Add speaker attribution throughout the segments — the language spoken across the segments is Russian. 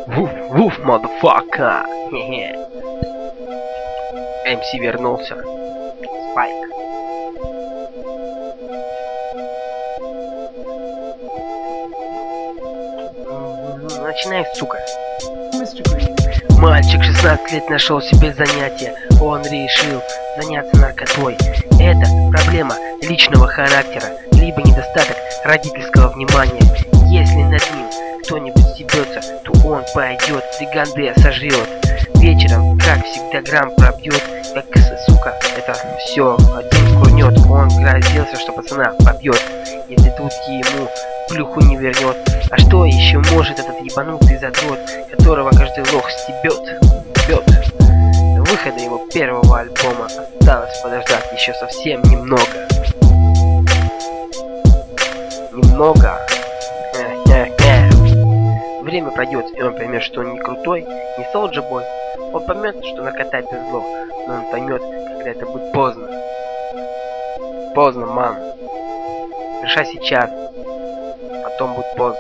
Speaker 1: Вуф, вуф, motherfucker. Хе-хе. МС вернулся. Спайк. Начинай, сука. Мальчик 16 лет нашел себе занятие. Он решил заняться наркотой. Это проблема личного характера, либо недостаток родительского внимания. Если над ним кто-нибудь стебется, то он пойдет, бриганды сожрет. Вечером, как всегда, грамм пробьет, как сука, это все один курнет. Он грозился, что пацана побьет, если тут ему плюху не вернет. А что еще может этот ебанутый задрот, которого каждый лох стебет? До выхода его первого альбома осталось подождать еще совсем немного. Время пройдет, и он поймет, что он не крутой, не Soulja Boy. Он поймет, что наркота это зло, но он поймет, когда это будет поздно. Поздно, мам. Решай сейчас, потом будет поздно.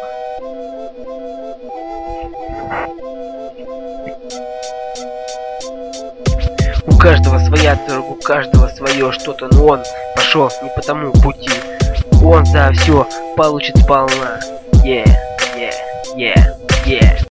Speaker 1: У каждого своя дорога, у каждого свое что-то, но он пошел не по тому пути. Он за все получит сполна. Yeah.